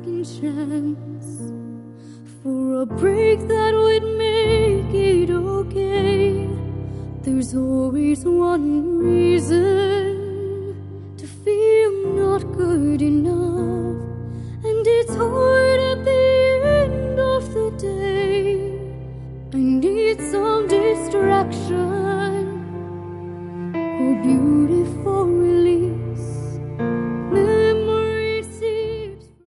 second chance, for a break that would make it okay. There's always one reason to feel not good enough, and it's hard at the end of the day. I need some distraction or beauty.